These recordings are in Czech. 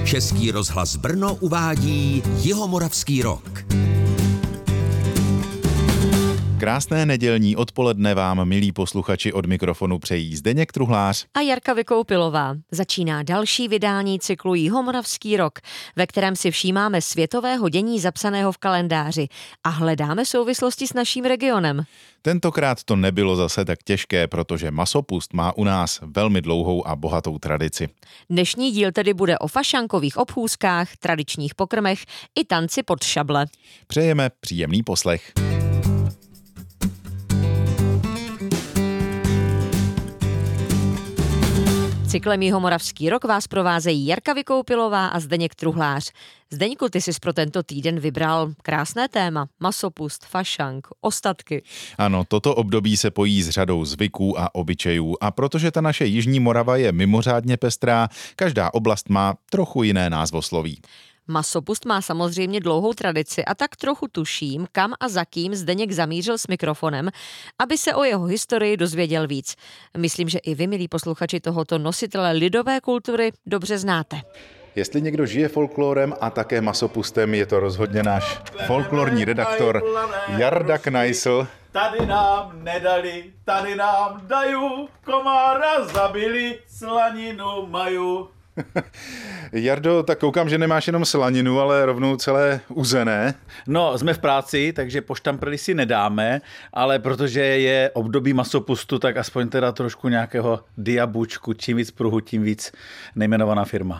Český rozhlas Brno uvádí Jihomoravský rok. Krásné nedělní odpoledne vám, milí posluchači, od mikrofonu přejí Zdeněk Truhlář a Jarka Vykoupilová. Začíná další vydání cyklu Jihomoravský rok, ve kterém si všímáme světového dění zapsaného v kalendáři a hledáme souvislosti s naším regionem. Tentokrát to nebylo zase tak těžké, protože masopust má u nás velmi dlouhou a bohatou tradici. Dnešní díl tedy bude o fašankových obchůzkách, tradičních pokrmech i tanci pod šable. Přejeme příjemný poslech. Cyklem Jihomoravský rok vás provázejí Jarka Vykoupilová a Zdeněk Truhlář. Zdeňku, ty jsi pro tento týden vybral krásné téma. Masopust, fašank, ostatky. Ano, toto období se pojí s řadou zvyků a obyčejů a protože ta naše jižní Morava je mimořádně pestrá, každá oblast má trochu jiné názvosloví. Masopust má samozřejmě dlouhou tradici a tak trochu tuším, kam a za kým Zdeněk zamířil s mikrofonem, aby se o jeho historii dozvěděl víc. Myslím, že i vy, milí posluchači tohoto nositele lidové kultury, dobře znáte. Jestli někdo žije folklorem a také masopustem, je to rozhodně náš folklorní redaktor Jarda Knajsl. Tady nám nedali, tady nám daju, komára zabili, slaninu maju. Jardo, tak koukám, že nemáš jenom slaninu, ale rovnou celé uzené. No, jsme v práci, takže poštamprli si nedáme, ale protože je období masopustu, tak aspoň teda trošku nějakého diabučku, čím víc pruhu, tím víc nejmenovaná firma.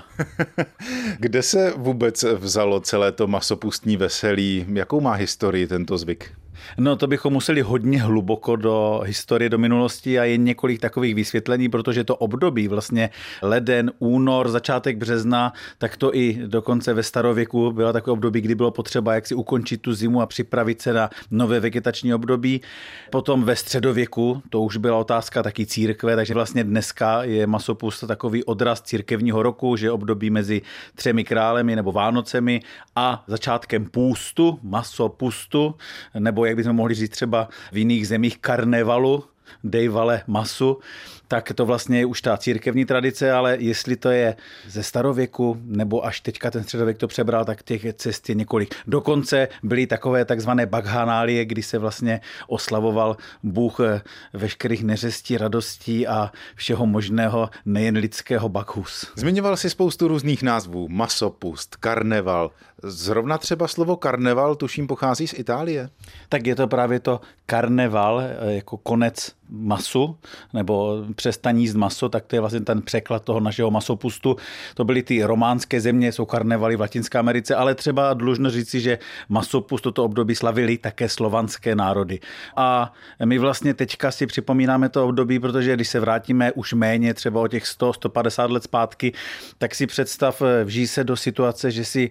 Kde se vůbec vzalo celé to masopustní veselí? Jakou má historii tento zvyk? No, to bychom museli hodně hluboko do historie, do minulosti a je několik takových vysvětlení, protože to období vlastně leden, únor, začátek března, tak to i dokonce ve starověku bylo takové období, kdy bylo potřeba jak si ukončit tu zimu a připravit se na nové vegetační období. Potom ve středověku, to už byla otázka taky církve, takže vlastně dneska je masopust takový odraz církevního roku, že období mezi 3 králemi nebo Vánocemi a začátkem půstu, masopustu, nebo jak bychom mohli říct třeba v jiných zemích karnevalu, dejvale masu, tak to vlastně je už ta církevní tradice, ale jestli to je ze starověku, nebo až teďka ten středověk to přebral, tak těch cest je několik. Dokonce byly takové takzvané bakhanálie, kdy se vlastně oslavoval Bůh veškerých neřestí, radostí a všeho možného, nejen lidského Bakhus. Zmiňoval si spoustu různých názvů, masopust, karneval. Zrovna třeba slovo karneval, tuším, pochází z Itálie. Tak je to právě to karneval, jako konec masu, nebo přestaň jíst maso, tak to je vlastně ten překlad toho našeho masopustu. To byly ty románské země, jsou karnevaly v Latinské Americe, ale třeba dlužno říci, že masopust toto období slavili také slovanské národy. A my vlastně teďka si připomínáme to období, protože když se vrátíme už méně, třeba o těch 100-150 let zpátky, tak si představ, vžij se do situace, že si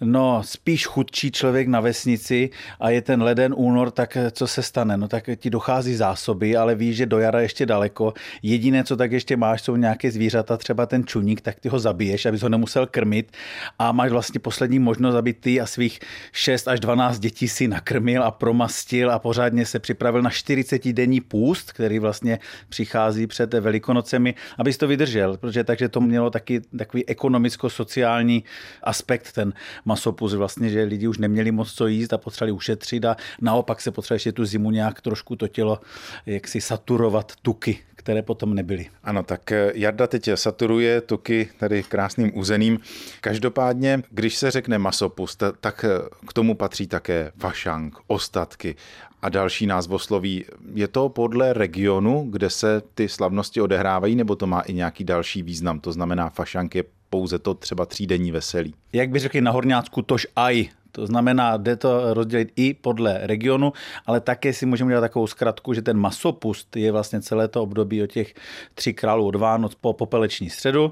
spíš chudší člověk na vesnici a je ten leden, únor, tak co se stane? No tak ti dochází zásoby, ale víš, že do jara ještě daleko. Jediné, co tak ještě máš, jsou nějaké zvířata, třeba ten čuník, tak ty ho zabiješ, abys ho nemusel krmit a máš vlastně poslední možnost, aby ty a svých 6 až 12 dětí si nakrmil a promastil a pořádně se připravil na 40denní půst, který vlastně přichází před Velikonocemi, abys to vydržel, protože takže to mělo taky takový ekonomicko-sociální aspekt, ten masopust vlastně, že lidi už neměli moc co jíst a potřebovali ušetřit a naopak se potřebovali ještě tu zimu nějak trošku to tělo jaksi saturovat tuky, které potom nebyly. Ano, tak Jarda teď saturuje tuky tady krásným uzeným. Každopádně, když se řekne masopust, tak k tomu patří také fašank, ostatky a další názvosloví. Je to podle regionu, kde se ty slavnosti odehrávají, nebo to má i nějaký další význam? To znamená, fašank je pouze to třeba 3denní veselí. Jak by řekli na Horňácku, tož aj. To znamená, jde to rozdělit i podle regionu, ale také si můžeme dělat takovou zkratku, že ten masopust je vlastně celé to období od těch 3 králů od Vánoc po popeleční středu,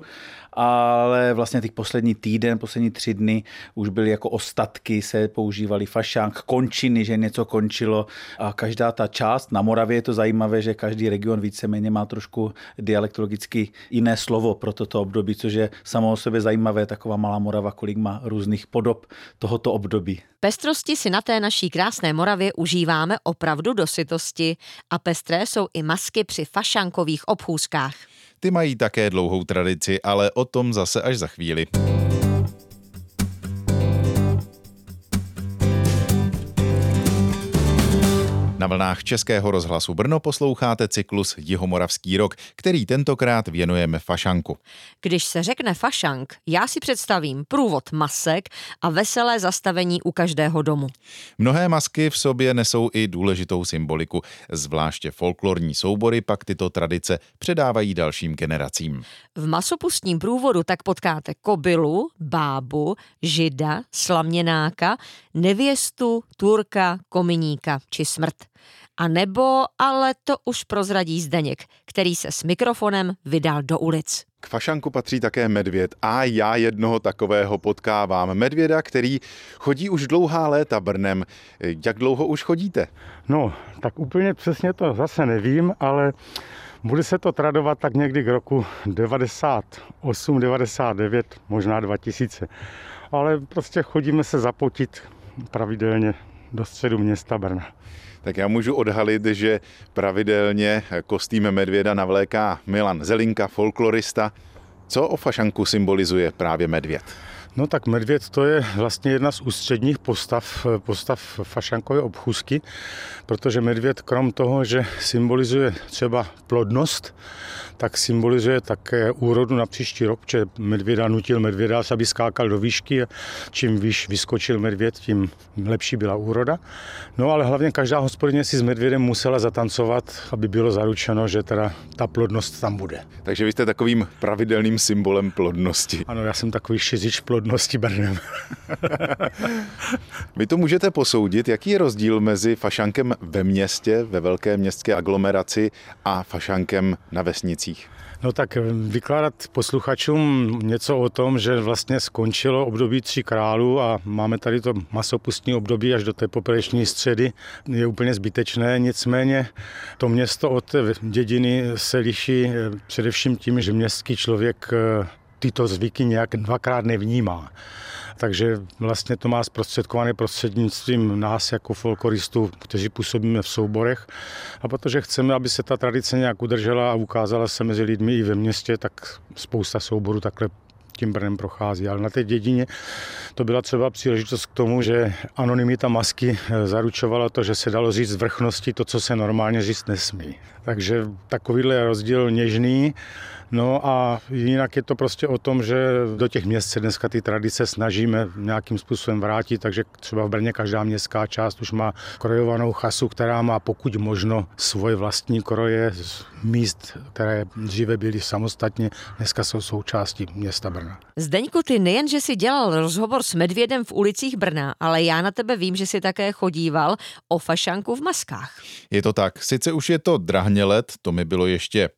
ale vlastně těch poslední týden, poslední 3 dny už byly jako ostatky, se používali fašank, končiny, že něco končilo a každá ta část, na Moravě je to zajímavé, že každý region víceméně má trošku dialektologicky jiné slovo pro toto období, což je samo o sobě zajímavé, taková malá Morava, kolik má různých podob tohoto období. Pestrosti si na té naší krásné Moravě užíváme opravdu do sytosti a pestré jsou i masky při fašankových obchůzkách. Ty mají také dlouhou tradici, ale o tom zase až za chvíli. Na vlnách Českého rozhlasu Brno posloucháte cyklus Jihomoravský rok, který tentokrát věnujeme fašanku. Když se řekne fašank, já si představím průvod masek a veselé zastavení u každého domu. Mnohé masky v sobě nesou i důležitou symboliku. Zvláště folklorní soubory pak tyto tradice předávají dalším generacím. V masopustním průvodu tak potkáte kobylu, bábu, žida, slaměnáka, nevěstu, turka, kominíka či smrt. A nebo, ale to už prozradí Zdeněk, který se s mikrofonem vydal do ulic. K fašanku patří také medvěd a já jednoho takového potkávám. Medvěda, který chodí už dlouhá léta Brnem. Jak dlouho už chodíte? No, tak úplně přesně to zase nevím, ale bude se to tradovat tak někdy k roku 98, 99, možná 2000. Ale prostě chodíme se zapotit pravidelně do středu města Brna. Tak já můžu odhalit, že pravidelně kostým medvěda navléká Milan Zelinka, folklorista. Co o fašanku symbolizuje právě medvěd? No tak medvěd to je vlastně jedna z ústředních postav fašankové obchůzky, protože medvěd krom toho, že symbolizuje třeba plodnost, tak symbolizuje také úrodu na příští rok, protože medvěda nutil medvěda, aby skákal do výšky a čím výš vyskočil medvěd, tím lepší byla úroda. No ale hlavně každá hospodyně si s medvědem musela zatancovat, aby bylo zaručeno, že teda ta plodnost tam bude. Takže vy jste takovým pravidelným symbolem plodnosti. Ano, já jsem takový šiřič plodnosti Brnem. Vy to můžete posoudit, jaký je rozdíl mezi fašankem ve městě, ve velké městské aglomeraci a fašankem na vesnicích? No tak vykládat posluchačům něco o tom, že vlastně skončilo období 3 králů a máme tady to masopustní období až do té popeleční středy, je úplně zbytečné. Nicméně to město od té dědiny se liší především tím, že městský člověk tyto zvyky nějak dvakrát nevnímá. Takže vlastně to má zprostředkované prostřednictvím nás jako folkloristů, kteří působíme v souborech. A protože chceme, aby se ta tradice nějak udržela a ukázala se mezi lidmi i ve městě, tak spousta souborů takhle tím Brnem prochází. Ale na té dědině to byla třeba příležitost k tomu, že anonymita masky zaručovala to, že se dalo říct z vrchnosti to, co se normálně říct nesmí. Takže takovýhle rozdíl něžný. No a jinak je to prostě o tom, že do těch měst se dneska ty tradice snažíme nějakým způsobem vrátit, takže třeba v Brně každá městská část už má krojovanou chasu, která má pokud možno svoje vlastní kroje z míst, které dříve byly samostatně, dneska jsou součástí města Brna. Zdeňku, ty nejen, že jsi dělal rozhovor s medvědem v ulicích Brna, ale já na tebe vím, že jsi také chodíval o fašanku v maskách. Je to tak, sice už je to drahně let, to mi bylo ještě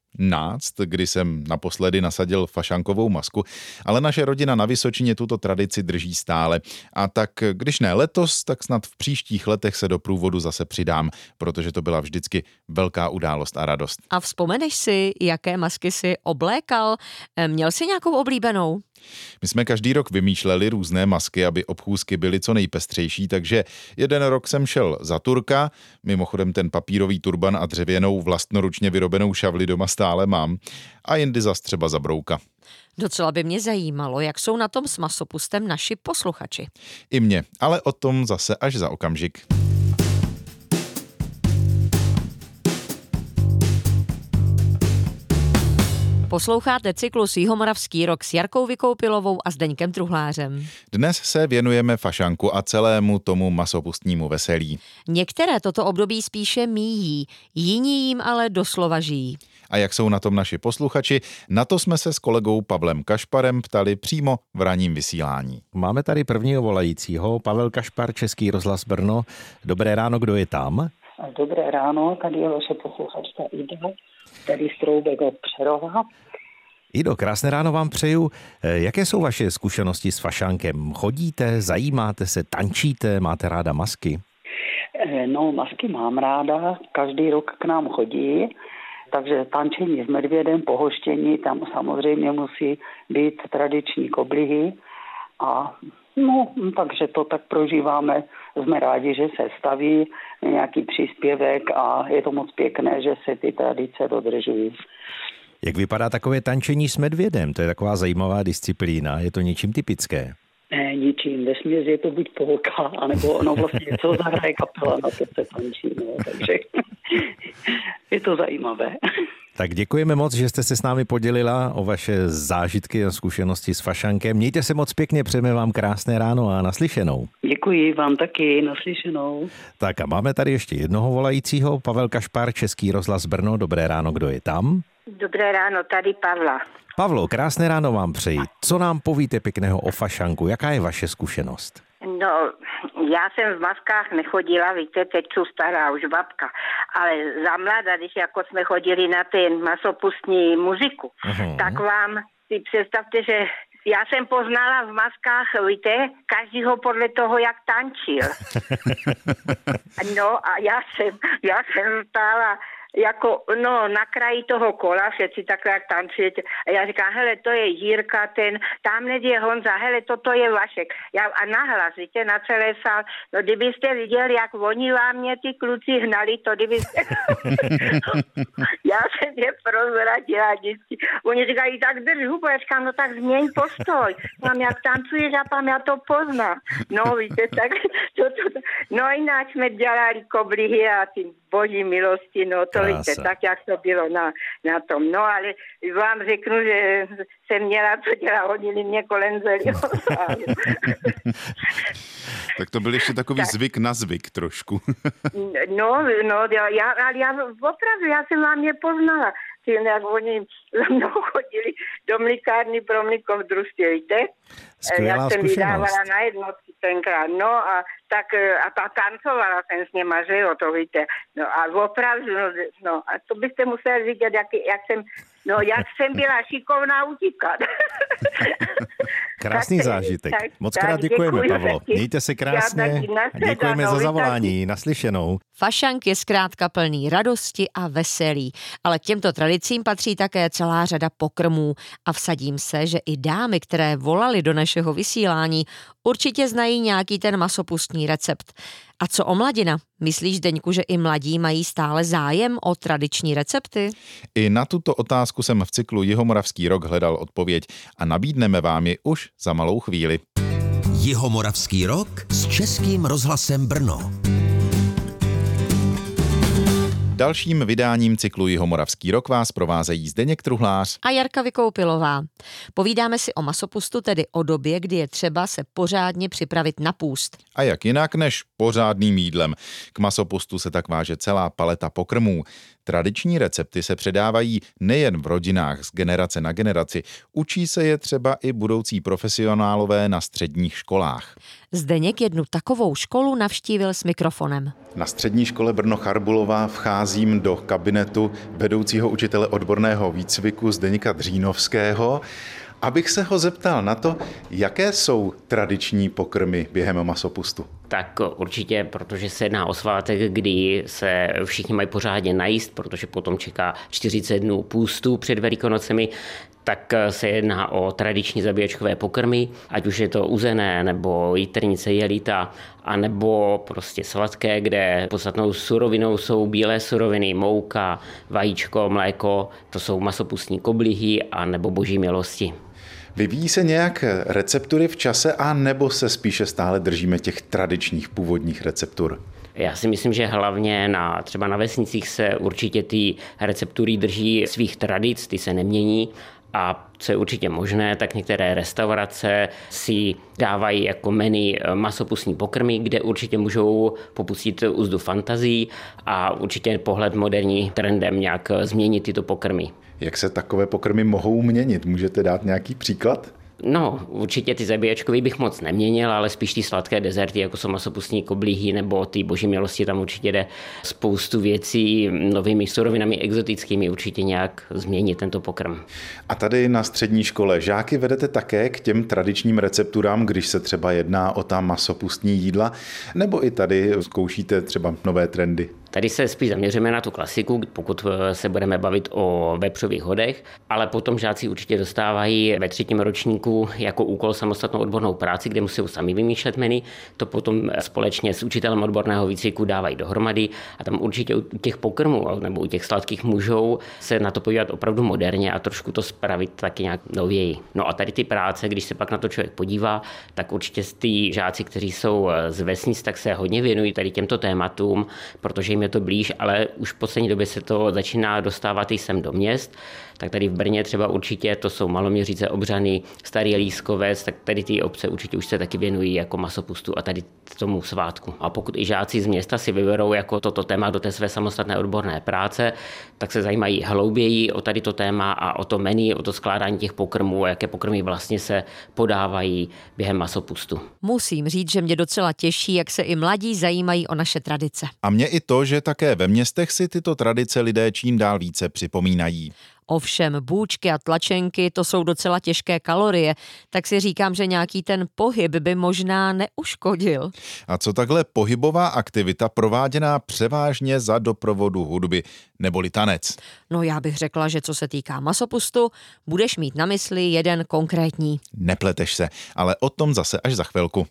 kdy jsem naposledy nasadil fašankovou masku, ale naše rodina na Vysočině tuto tradici drží stále. A tak když ne letos, tak snad v příštích letech se do průvodu zase přidám, protože to byla vždycky velká událost a radost. A vzpomeneš si, jaké masky jsi oblékal? Měl jsi nějakou oblíbenou? My jsme každý rok vymýšleli různé masky, aby obchůzky byly co nejpestřejší, takže jeden rok jsem šel za Turka, mimochodem ten papírový turban a dřevěnou vlastnoručně vyrobenou šavli doma stále mám, a jindy zas třeba za Brouka. Docela by mě zajímalo, jak jsou na tom s masopustem naši posluchači. I mě, ale o tom zase až za okamžik. Posloucháte cyklus Jihomoravský rok s Jarkou Vykoupilovou a Zdeňkem Truhlářem. Dnes se věnujeme fašanku a celému tomu masopustnímu veselí. Některé toto období spíše míjí, jiní jim ale doslova žijí. A jak jsou na tom naši posluchači, na to jsme se s kolegou Pavlem Kašparem ptali přímo v ranním vysílání. Máme tady prvního volajícího, Pavel Kašpar, Český rozhlas Brno. Dobré ráno, kdo je tam? Dobré ráno, tady je vaše posluchačka Ida, tady z Troubek od Přerova. Ido, krásné ráno vám přeju. Jaké jsou vaše zkušenosti s fašánkem? Chodíte, zajímáte se, tančíte, máte ráda masky? No, masky mám ráda, každý rok k nám chodí, takže tančení s medvědem, pohoštění, tam samozřejmě musí být tradiční koblihy a no, takže to tak prožíváme. Jsme rádi, že se staví nějaký příspěvek a je to moc pěkné, že se ty tradice dodržují. Jak vypadá takové tančení s medvědem? To je taková zajímavá disciplína, je to něčím typické? ničím. Vesměs je to buď polka, anebo vlastně co zahraje kapela, na to se tančí. No, takže je to zajímavé. Tak děkujeme moc, že jste se s námi podělila o vaše zážitky a zkušenosti s fašankem. Mějte se moc pěkně, přejeme vám krásné ráno a naslyšenou. Děkuji vám taky, naslyšenou. Tak a máme tady ještě jednoho volajícího, Pavel Kašpar, Český rozhlas Brno. Dobré ráno, kdo je tam? Dobré ráno, tady Pavla. Pavlo, krásné ráno vám přeji. Co nám povíte pěkného o fašanku? Jaká je vaše zkušenost? No, já jsem v maskách nechodila, víte, teď jsou stará už babka, ale za mladá, když jako jsme chodili na ten masopustní muziku, tak vám si představte, že já jsem poznala v maskách, víte, každýho podle toho, jak tančil. No a já jsem stála jako, no, na kraji toho kola, všetci takhle jak tancujete. A já říkám, hele, to je Jirka, tamhle je Honza, hele, toto je Vašek. A nahlas, víte, na celé sál. No, kdybyste viděli, jak oni vám mě ty kluci hnali, to kdybyste... Já jsem je prozradila vždycky. Oni říkají, tak drž hubu, já říkám, no tak změň postoj. Mám, jak tancuješ a pám, já to poznám. No, víte, tak... No, jinak jsme dělali koblihy a ty boží milosti, no to víte, tak jak to bylo na tom. No ale vám řeknu, že jsem měla co dělat, hodili mě kolem celého sálu. Tak to byl ještě takový zvyk na zvyk trošku. No, já opravdu, já jsem vám je poznala. Jak oni za mnou chodili do mlíkárny pro mlíko v družstě, víte? Skvělá jak jsem zkušenost. vydávala na jednotky tenkrát, no a tak a tancovala jsem s něma, že jo, to víte. No a opravdu, no a to byste museli vidět, jak jsem byla šikovná utíkat. Krásný zážitek. Moc krát děkujeme, Pavlo. Mějte se krásně. Děkujeme za zavolání. Naslyšenou. Fašank je zkrátka plný radosti a veselí, ale k těmto tradicím patří také celá řada pokrmů a vsadím se, že i dámy, které volaly do našeho vysílání, určitě znají nějaký ten masopustní recept. A co o mladina? Myslíš, Zdeňku, že i mladí mají stále zájem o tradiční recepty? I na tuto otázku jsem v cyklu Jihomoravský rok hledal odpověď a nabídneme vám ji už za malou chvíli. Jihomoravský rok s Českým rozhlasem Brno. Dalším vydáním cyklu Jihomoravský rok vás provázejí Zdeněk Truhlář A Jarka Vykoupilová. Povídáme si o masopustu, tedy o době, kdy je třeba se pořádně připravit na půst. A jak jinak než pořádným jídlem. K masopustu se tak váže celá paleta pokrmů. Tradiční recepty se předávají nejen v rodinách z generace na generaci, učí se je třeba i budoucí profesionálové na středních školách. Zdeněk jednu takovou školu navštívil s mikrofonem. Na střední škole Brno Charbulova vcházím do kabinetu vedoucího učitele odborného výcviku Zdeňka Dřínovského, abych se ho zeptal na to, jaké jsou tradiční pokrmy během masopustu. Tak určitě, protože se jedná o svátek, kdy se všichni mají pořádně najíst, protože potom čeká 40 dnů půstu před Velikonocemi, tak se jedná o tradiční zabíjačkové pokrmy, ať už je to uzené, nebo jitrnice, jelita, anebo prostě sladké, kde podstatnou surovinou jsou bílé suroviny, mouka, vajíčko, mléko, to jsou masopustní koblihy a nebo boží milosti. Vyvíjí se nějak receptury v čase, a nebo se spíše stále držíme těch tradičních původních receptur? Já si myslím, že hlavně třeba na vesnicích se určitě ty receptury drží svých tradic, ty se nemění. A co je určitě možné, tak některé restaurace si dávají jako menu masopustní pokrmy, kde určitě můžou popustit úzdu fantazii a určitě pohled moderní trendem nějak změnit tyto pokrmy. Jak se takové pokrmy mohou měnit? Můžete dát nějaký příklad? No, určitě ty zabíjačkový bych moc neměnil, ale spíš ty sladké dezerty, jako jsou masopustní koblihy nebo ty boží milosti, tam určitě jde spoustu věcí novými surovinami exotickými určitě nějak změnit tento pokrm. A tady na střední škole žáky vedete také k těm tradičním recepturám, když se třeba jedná o ta masopustní jídla, nebo i tady zkoušíte třeba nové trendy? Tady se spíš zaměříme na tu klasiku, pokud se budeme bavit o vepřových hodech, ale potom žáci určitě dostávají ve 3. ročníku jako úkol samostatnou odbornou práci, kde musí sami vymýšlet menu. To potom společně s učitelem odborného výcviku dávají dohromady a tam určitě u těch pokrmů nebo u těch sladkých můžou se na to podívat opravdu moderně a trošku to spravit taky nějak nověji. No a tady ty práce, když se pak na to člověk podívá, tak určitě ty žáci, kteří jsou z vesnic, tak se hodně věnují tady těmto tématům, protože jim je to blíž, ale už v poslední době se to začíná dostávat i sem do měst. Tak tady v Brně třeba určitě to jsou Maloměřice, Obřany, Starý Lískovec, tak tady ty obce určitě už se taky věnují jako masopustu a tady tomu svátku. A pokud i žáci z města si vyberou jako toto téma do té své samostatné odborné práce, tak se zajímají hlouběji o tady to téma a o to menu, o to skládání těch pokrmů, jaké pokrmy vlastně se podávají během masopustu. Musím říct, že mě docela těší, jak se i mladí zajímají o naše tradice. A mě i to, že také ve městech si tyto tradice lidé čím dál více připomínají. Ovšem bůčky a tlačenky, to jsou docela těžké kalorie, tak si říkám, že nějaký ten pohyb by možná neuškodil. A co takhle pohybová aktivita prováděná převážně za doprovodu hudby neboli tanec? No já bych řekla, že co se týká masopustu, budeš mít na mysli jeden konkrétní. Nepleteš se, ale o tom zase až za chvilku.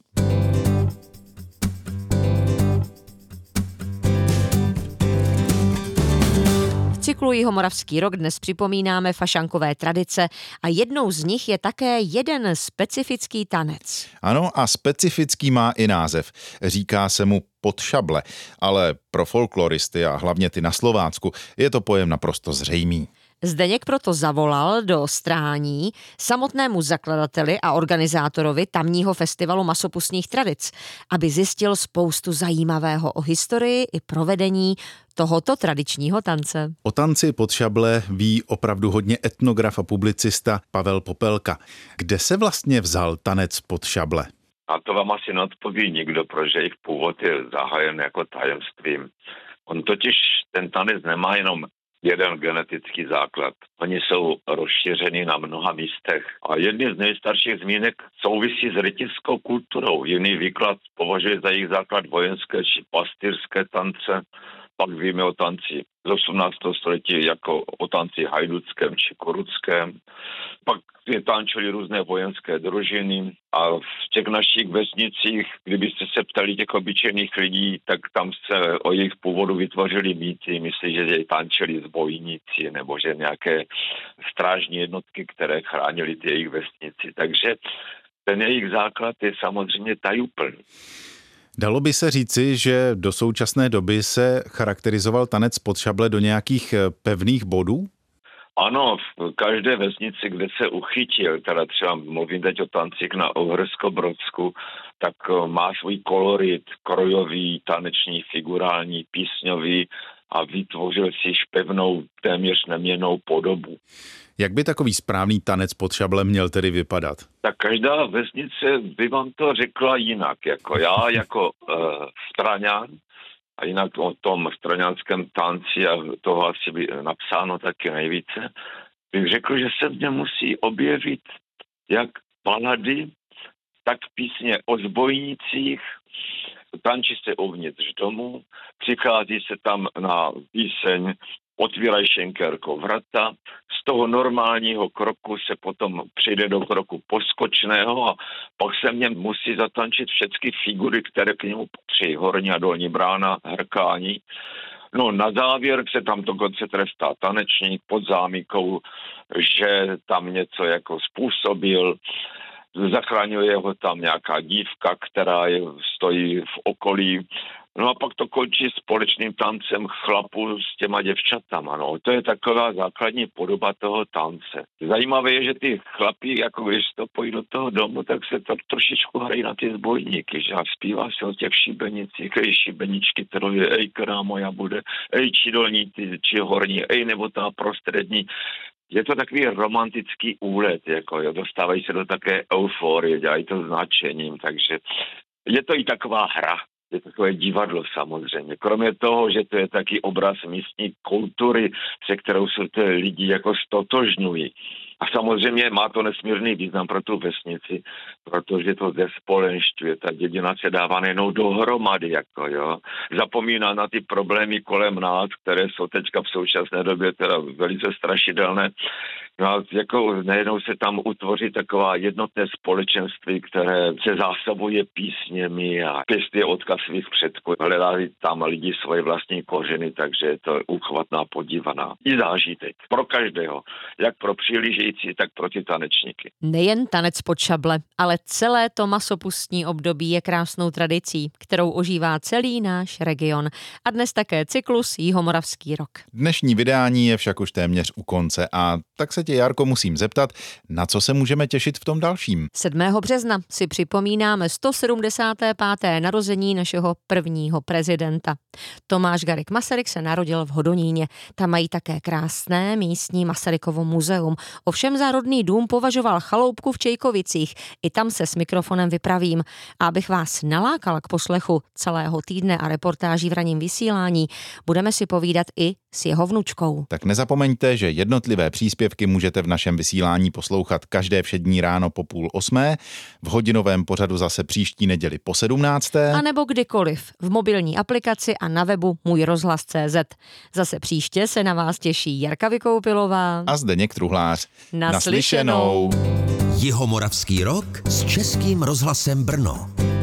V cyklu Jihomoravský rok dnes připomínáme fašankové tradice a jednou z nich je také jeden specifický tanec. Ano, a specifický má i název. Říká se mu podšable, ale pro folkloristy a hlavně ty na Slovácku je to pojem naprosto zřejmý. Zdeněk proto zavolal do Strání samotnému zakladateli a organizátorovi tamního festivalu masopustních tradic, aby zjistil spoustu zajímavého o historii i provedení tohoto tradičního tance. O tanci podšable ví opravdu hodně etnograf a publicista Pavel Popelka. Kde se vlastně vzal tanec podšable? A to vám asi neodpoví nikdo, protože jejich původ je zahájen jako tajemstvím. On totiž ten tanec nemá jenom jeden genetický základ. Oni jsou rozšířeni na mnoha místech. A jedny z nejstarších zmínek souvisí s rytířskou kulturou. Jiný výklad považuje za jejich základ vojenské či pastýřské tance. Pak víme o tanci z 18. století jako o tanci hajduckém či koruckém. Pak je tančili různé vojenské družiny a v těch našich vesnicích, kdybyste se ptali těch obyčejných lidí, tak tam se o jejich původu vytvořili mýty. Myslí, že je tančili zbojníci nebo že nějaké strážní jednotky, které chránili ty jejich vesnici. Takže ten jejich základ je samozřejmě tajuplný. Dalo by se říci, že do současné doby se charakterizoval tanec podšable do nějakých pevných bodů? Ano, v každé vesnici, kde se uchytil, teda třeba mluvím teď o tancích na Uhersko-Brodsku, tak má svůj kolorit, krojový, taneční, figurální, písňový a vytvořil si již pevnou, téměř neměnnou podobu. Jak by takový správný tanec pod šablem měl tedy vypadat? Tak každá vesnice by vám to řekla jinak. Jako já, jako Straňan, a jinak o tom straňanském tanci, a toho asi by napsáno taky nejvíce, bych řekl, že se v něm musí objevit jak balady, tak písně o zbojnících, tančí se uvnitř domu, přichází se tam na píseň Otvíraj šenkerko vrata, z toho normálního kroku se potom přijde do kroku poskočného a pak se v něm musí zatančit všechny figury, které k němu patří, horní a dolní brána, hrkání. No na závěr se tam dokonce trestá tanečník pod zámikou, že tam něco jako způsobil, zachraňuje ho tam nějaká dívka, která stojí v okolí. No a pak to končí společným tancem chlapů s těma děvčatama. No. To je taková základní podoba toho tance. Zajímavé je, že ty chlapí, jako když to pojí do toho domu, tak se to trošičku hrají na ty zbojníky, že a zpívá se o těch šibenicích, ej šibeničky troje, ej která moja bude, ej či dolní, či horní, ej nebo ta prostřední. Je to takový romantický úlet, jako jo, dostávají se do také euforie, dělají to značením, takže je to i taková hra. Je to takové divadlo samozřejmě. Kromě toho, že to je taky obraz místní kultury, se kterou se ty lidi jako stotožňují. A samozřejmě má to nesmírný význam pro tu vesnici, protože to zespolenšťuje. Ta dědina se dává nejenom dohromady, jako jo. Zapomíná na ty problémy kolem nás, které jsou teďka v současné době teda velice strašidelné. No a jako najednou se tam utvoří taková jednotné společenství, které se zásobuje písněmi a pěstuje odkaz svých předků. Hledají tam lidi svoje vlastní kořeny, takže je to úchvatná podívaná. I zážitek pro každého, jak pro přihlížející, tak pro ty tanečníky. Nejen tanec pod šable, ale celé to masopustní období je krásnou tradicí, kterou ožívá celý náš region. A dnes také cyklus Jihomoravský rok. Dnešní vydání je však už téměř u konce a tak se tě, Jarko, musím zeptat, na co se můžeme těšit v tom dalším? 7. března si připomínáme 175. narození našeho prvního prezidenta. Tomáš Garrigue Masaryk se narodil v Hodoníně. Tam mají také krásné místní Masarykovo muzeum. Ovšem za rodný dům považoval chaloupku v Čejkovicích. I tam se s mikrofonem vypravím. A abych vás nalákal k poslechu celého týdne a reportáží v ranním vysílání, budeme si povídat i s jeho vnučkou. Tak nezapomeňte, že jednotlivé příspěvky můžete v našem vysílání poslouchat každé všední ráno po 7:30, v hodinovém pořadu zase příští neděli po 17. A nebo kdykoliv v mobilní aplikaci a na webu Můj rozhlas.cz. Zase příště se na vás těší Jarka Vykoupilová a Zdeněk Truhlář. Naslyšenou. Jihomoravský rok s Českým rozhlasem Brno.